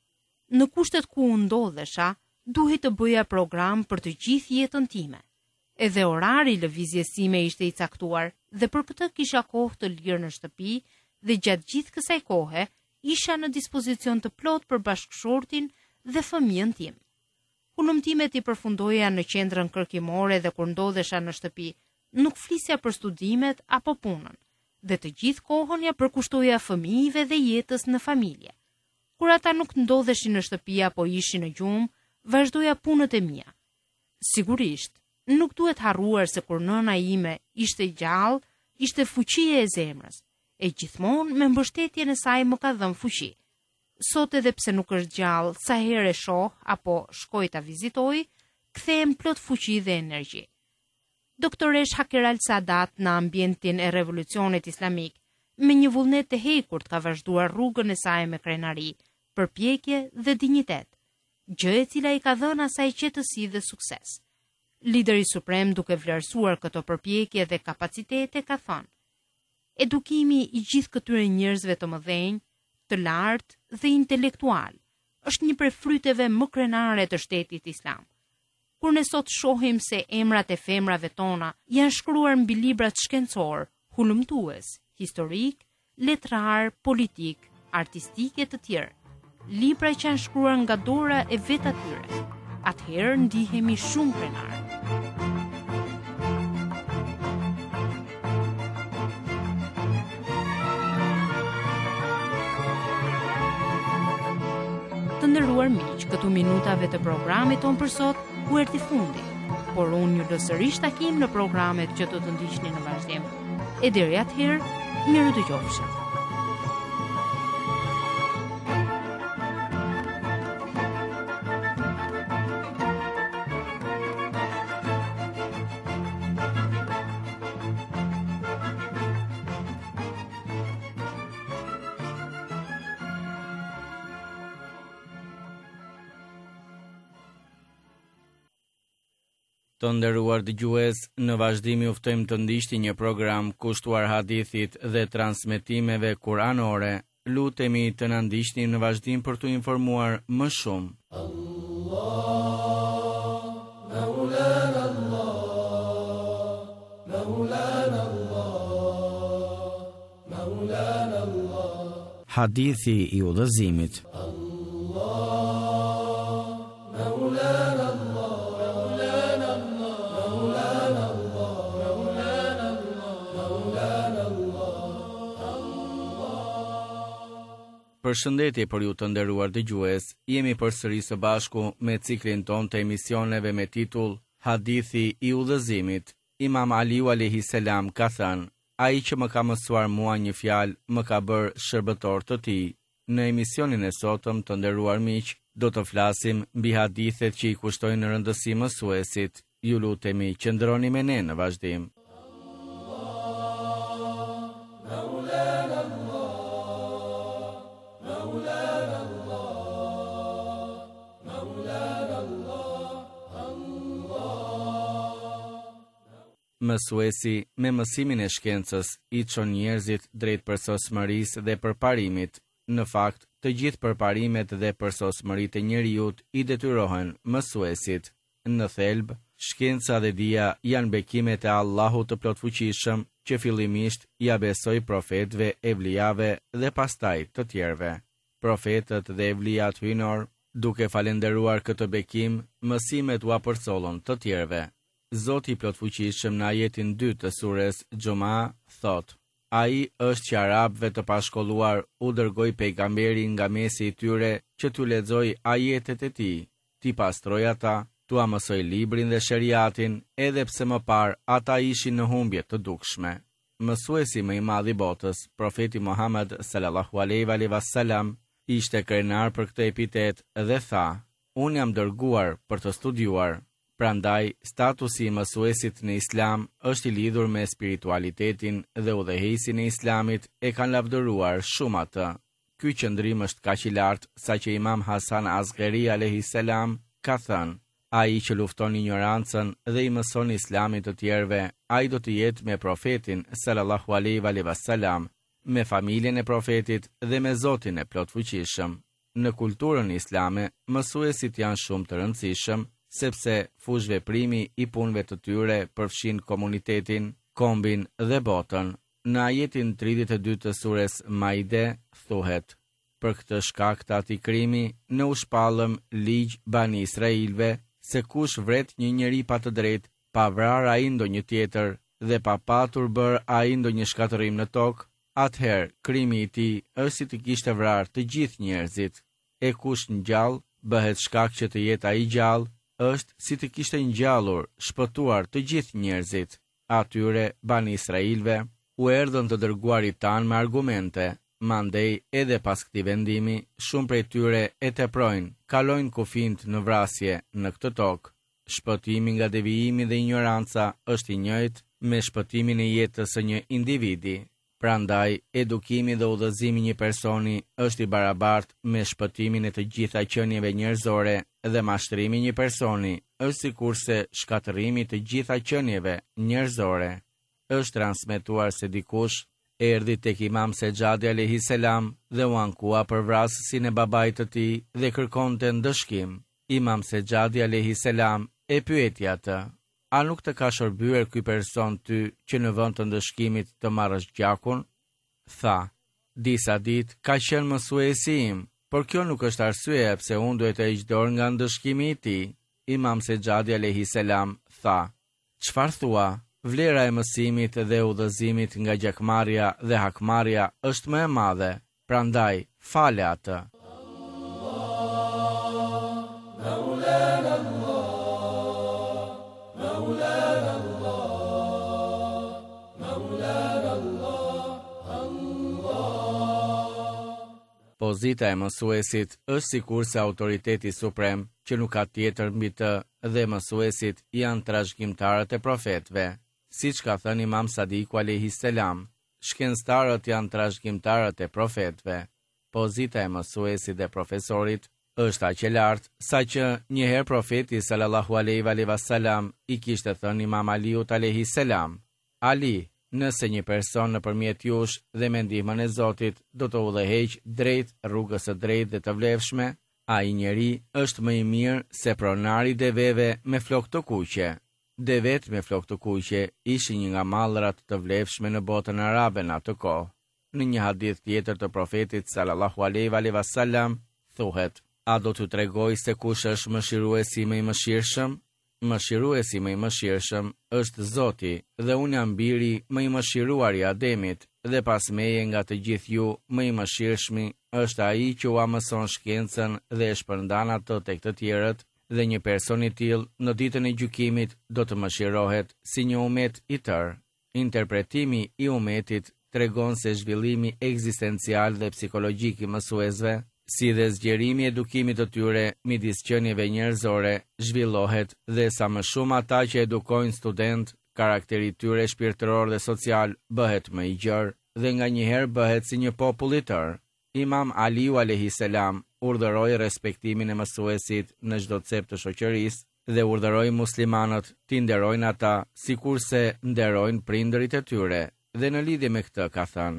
"Në kushtet ku u ndodhesha, duhet të bëja program për të gjithë jetën time. Edhe orari i lëvizjes time ishte i caktuar dhe për këtë kisha kohë të lirë në shtëpi dhe gjatë gjithë kësaj kohe isha në dispozicion të plot për bashkëshortin dhe fëmijën tim. Hulumtimet i përfundoja në qendrën kërkimore dhe kur ndodhesha në shtëpi, nuk flisja për studimet apo punën, dhe të gjithë kohën ja përkushtoja fëmijëve dhe jetës në familje. Kur ata nuk ndodheshin në shtëpi apo ishin në gjumë, vazhdoja punët e mia. Sigurisht, nuk duhet harruar se kur nëna ime ishte gjallë, ishte fuqia e zemrës, e gjithmonë me mbështetjen e saj më ka dhënë fuqi. Sot edhe pse nuk është gjallë, sa herë e shoh apo shkoj ta vizitoj, kthehem plot fuqi dhe energji." Doktoresh Hakira Al Saadat në ambientin e revolucionit islamik, me një vullnet të hekurt ka vazhduar rrugën e saj me krenari, përpjekje dhe dinjitet, gjë e cila i ka dhënë asaj qetësi dhe sukses. Lideri suprem, duke vlerësuar këto përpjekje dhe kapacitete, ka thënë: "Edukimi i gjithë këtyre njerëzve të mëdhenj, të lartë dhe intelektual është një prej fryteve më krenare të shtetit islam. Kur ne sot shohim se emrat e femrave tona janë shkruar mbi librat shkencor, hulumtues, historik, letrar, politik, artistike të tjerë, libra që janë shkruar nga dora e vet atyre, atëherë ndihemi shumë krenar." Të nderuar miq, këtu minutave të programit ton për sot u erdhi fundi, por unë ju lë sërish takim në programet që do të ndiqni në vazhdim. E deri atëherë, miru dëgjofshim. Të nderuar dëgjues, në vazhdim ju ftojmë të ndiqni një program kushtuar hadithit dhe transmetimeve kuranore. Lutemi të na ndiqni në vazhdim për t'u informuar më shumë. Allah, Maulana Allah, Maulana Allah, Maulana Allah. Hadithi i udhëzimit. Përshëndetje për ju të nderuar dëgjues, jemi përsëri së bashku me ciklin ton të emisioneve me titull Hadithi i udhëzimit. Imam Aliu alayhi salam ka thënë: "Ai që më ka mësuar mua një fjalë, më ka bërë shërbëtor të tij." Në emisionin e sotëm, të nderuar miq, do të flasim mbi hadithet që i kushtojnë rëndësi mësuesit. Ju lutemi qëndroni me ne në vazhdim. Mësuesi me mësimin e shkencës i çon njerëzit drejt përsosmërisë dhe përparimit. Në fakt, të gjithë përparimet dhe përsosmëritë e njeriut i detyrohen mësuesit. Në thelb, shkenca dhe dia janë bekimet e Allahut të plotfuqishëm që fillimisht ja besoi profetëve, evlijave dhe pastaj të tjerëve. Profetët dhe evlijat hynor, duke falenderuar këtë bekim, mësimet u apërcollën të tjerëve. Zoti i plotfuqishëm në ajetin dy të sures Xhuma thot: Ai është që arabëve të pashkolluar u dërgoi pejgamberin nga mesi i tyre që t'u lexoj ajetet e tij, ti pastroj ata, t'u mësoj librin dhe sheriatin, edhe pse më parë ata ishin në humbje të dukshme. Mësuesi më i madh i botës, profeti Muhammed sallallahu alaihi wasallam, ishte krenar për këtë epitet dhe tha: Unë jam dërguar për të studiuar. Prandaj, statusi i mësuesit në Islam është i lidhur me spiritualitetin dhe udhëheqësin e Islamit e kanë lavdëruar shumë atë. Ky qëndrim është kaq i lartë sa që Imam Hasan Asghari alayhis salam ka thënë: ai që lufton ignorancën dhe i mëson Islamin të tjerëve, ai do të jetë me profetin sallallahu alaihi wasallam, me familjen e profetit dhe me Zotin e plotfuqishëm. Në kulturën islame, mësuesit janë shumë të rëndësishëm, sepse fush veprimi i punëve të tyre përfshin komunitetin, kombin dhe botën. Në ajetin tridhjetë e dy të sures Maide thuhet: Për këtë shkak të atij krimi, ne u shpallëm ligj Bani Israilve, se kush vret një njeri pa të drejtë, pa vrarë ai ndonjë tjetër dhe pa patur bërë ai ndonjë shkatërrim në tokë, atëherë krimi i tij është si të kishte vrarë të gjithë njerëzit. E kush ngjall, bëhet shkak që të jetë ai gjallë, është si të kishte ngjallur, shpëtuar të gjithë njerëzit. Atyre Bani Israilve u erdhën të dërguarit tanë me argumente, mandej edhe pas këtij vendimi, shumë prej tyre e teprojnë, kalojnë kufijt në vrasje në këtë tokë. Shpëtimi nga devijimi dhe ignoranca është i njëjtë me shpëtimin e jetës së një individi. Prandaj, edukimi dhe udhëzimi një personi është i barabartë me shpëtimin e të gjitha qenieve njerëzore dhe mashtrimi një personi është sikurse shkatërrimi të gjitha qenieve njerëzore. Është transmetuar se dikush erdhi tek Imam Sejadi alayhis salam dhe u ankua për vrasësin e babait të tij dhe kërkonte ndëshkim. Imam Sejadi alayhis salam e pyeti atë: A nuk të ka shërbyer ky person ty që në vend të ndëshkimit të marrësh gjakun? Tha: Disa ditë ka qenë mësuesi im, por kjo nuk është arsye pse unë duhet të heq dorë nga ndëshkimi i tij. Imam Sejadi alayhis salam tha: Çfarë thua? Vlera e mësimit dhe udhëzimit nga gjakmarrja dhe hakmarrja është më e madhe, prandaj fale atë. Pozita e mësuesit është sikurse autoriteti suprem që nuk ka tjetër mbi të dhe mësuesit janë trashëgimtarët e profetëve. Siç ka thënë Imam Sadiku alayhis salam, shkencëtarët janë trashëgimtarët e profetëve. Pozita e mësuesit dhe profesorit është aq e lartë sa që një herë profeti sallallahu alaihi wasallam i kishte thënë Imam Aliut alayhis salam: Ali, nëse një person nëpërmjet jush dhe me ndihmën e Zotit do të udhëheqë drejt rrugës së drejtë dhe të vlefshme, ai njeri është më i mirë se pronari i deveve me flokë të kuqe. Devet me flokë të kuqe ishin një nga mallrat të vlefshme në botën arabe në atë kohë. Në një hadith tjetër të profetit sallallahu alaihi wasallam thuhet: A do t'ju tregoj se kush është mëshiruesi më i mëshirshëm? Mëshiruesi më i mëshirshëm është Zoti, dhe unë jam biri më i mëshiruar i Ademit, dhe pas meje nga të gjithë ju më i mëshirshmi është ai që u mëson shkencën dhe e shpërndan ato tek të tjerët, dhe një person i tillë në ditën e gjykimit do të mëshirohet si një umet i tërë. Interpretimi i umetit tregon se zhvillimi ekzistencial dhe psikologjik i mësuesve, si dhe zgjerimi i edukimit të tyre midis qenieve njerëzore, zhvillohet dhe sa më shumë ata që edukojnë student, karakteri i tyre shpirtëror dhe social bëhet më i gjerë dhe nganjëherë bëhet si një popull i tërë. Imam Aliu alayhis salam urdhëroi respektimin e mësuesit në çdo cep të shoqërisë dhe urdhëroi muslimanët t'i nderojnë ata sikurse nderojnë prindërit e tyre. Dhe në lidhje me këtë ka thënë: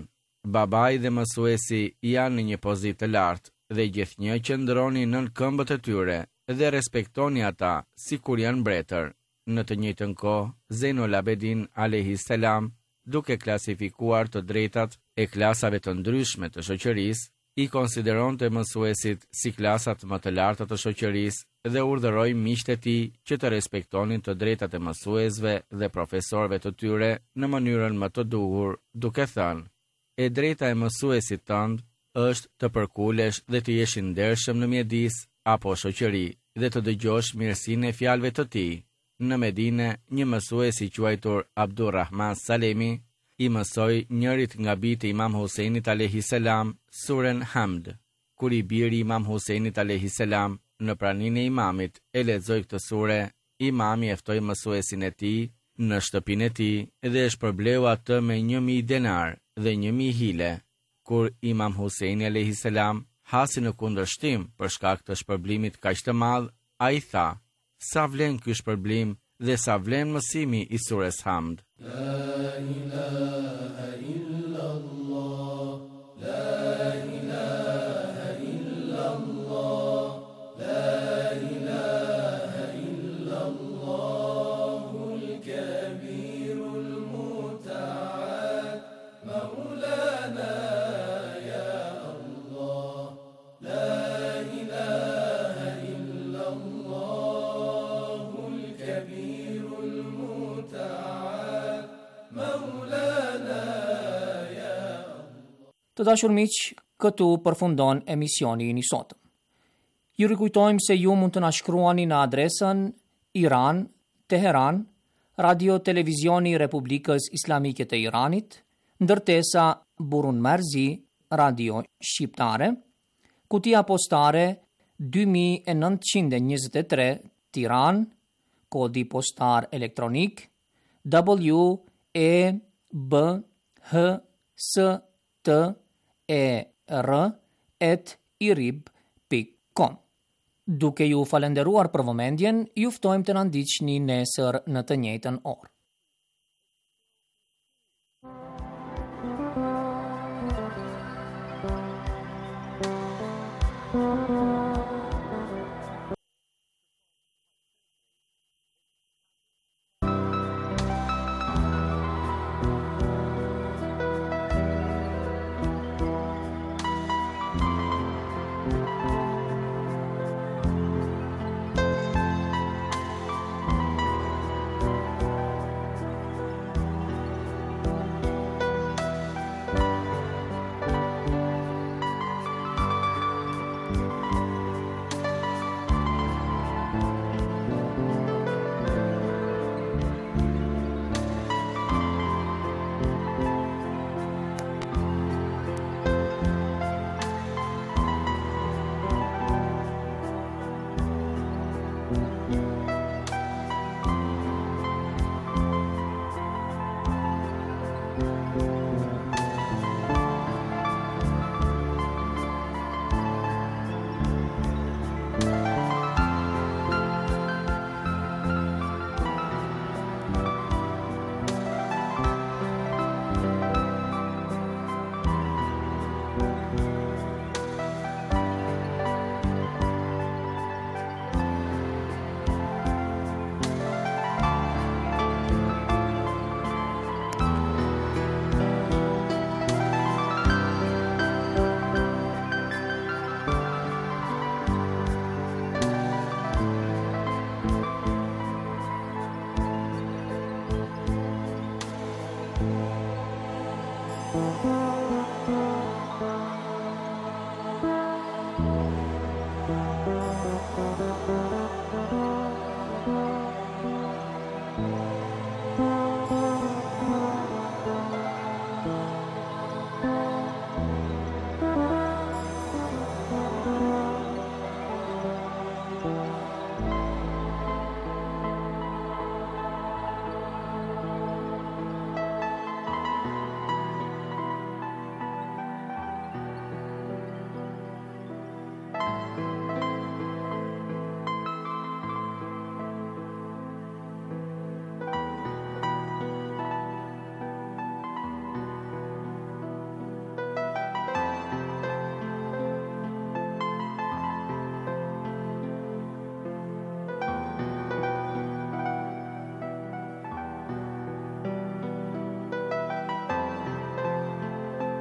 Babai dhe mësuesi janë në një pozitë të lartë dhe gjithnjë qëndroni nën këmbët e tyre dhe respektoni ata si kur janë mbretër. Në të njëjtën kohë, Zejnul Abedin alayhi salam, duke klasifikuar të drejtat e klasave të ndryshme të shoqërisë, i konsideronte mësuesit si klasat më të larta të shoqërisë dhe urdhëroi miqtë e tij që të respektonin të drejtat e mësuesve dhe profesorëve të tyre në mënyrën më të duhur, duke thënë: "E drejta e mësuesit tënd është të përkulesh dhe të jesh i ndershëm në mjedis apo shoqëri dhe të dëgjosh mirësinë e fjalëve të tij." Në Medine, një mësues i quajtur Abdurrahman Salemi i mësoi njërit nga bijtë e Imam Husajnit alayhi salam surën Hamd. Kur i biri Imam Husajnit alayhi salam në praninë e imamit e lexoi këtë sure, imami e ftoi mësuesin e tij në shtëpinë e tij dhe e shpërbleu atë me një mijë denar dhe një mijë hile. Kur Imam Husajni alayhi salam hasi në kundërshtim për shkak të shpërblimit kaq të madh, ai tha: "Sa vlen ky shpërblim dhe sa vlen mësimi i surës Hamd." La ilaha illallah, la ilaha illallah, la ilaha illallahul kabirul muta'al, maulana ya Allah, la ilaha illallahul kabirul muta'al, maulana ya Allah. Të dashur miq, këtu përfundon emisioni i sotëm. Ju rikujtojmë se ju mund të na shkruani në adresën Iran, Teheran, Radio Televizioni i Republikës Islamike të Iranit, ndërtesa Burun Merzi, Radio Shqiptare, kutia postare dy mijë e nëntëqind e njëzet e tre, Tiranë, kodi postar elektronik W E B H S T E R at irib pikë com. Duke ju falenderuar për vëmendjen, ju ftojmë të na ndiqni nesër në të njëjtën orë.